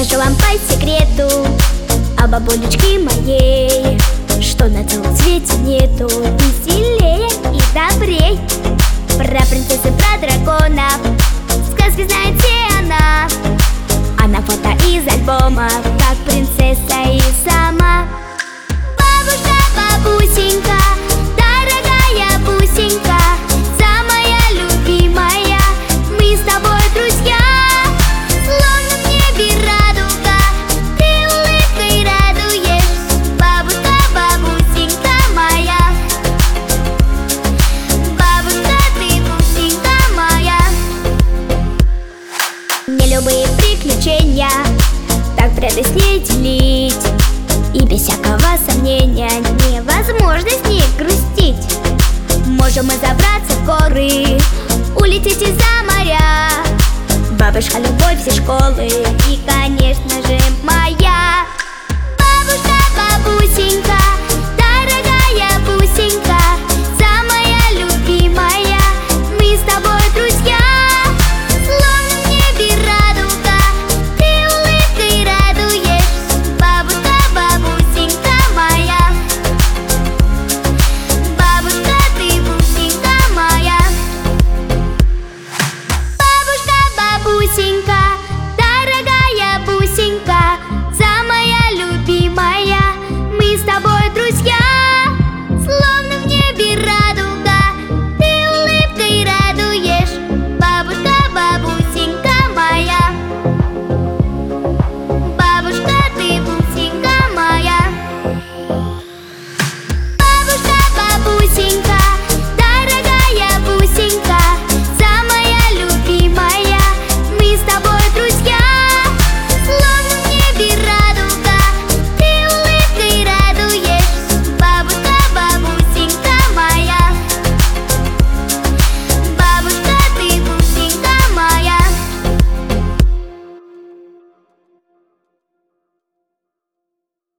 Расскажу вам по секрету о бабулечке моей, что на целом свете нету веселее и добрей. Про принцессы, про драконов сказки знает все она. Она фото из альбомов, как принцесса и сама. Бабушка, бабусенька, дорогая бусенька, самая любимая, мы с тобой друзья. Словно в небе радуга, ты улыбкой радуешь. Бабушка, бабусенька моя, бабушка, ты бусенька моя. Мне любые приключения так радость не делить, и без всякого сомнения невозможно с ней грустить. Можем мы забраться в горы, улететь из-за моря. Бабушка, любовь, все школы и, конечно же,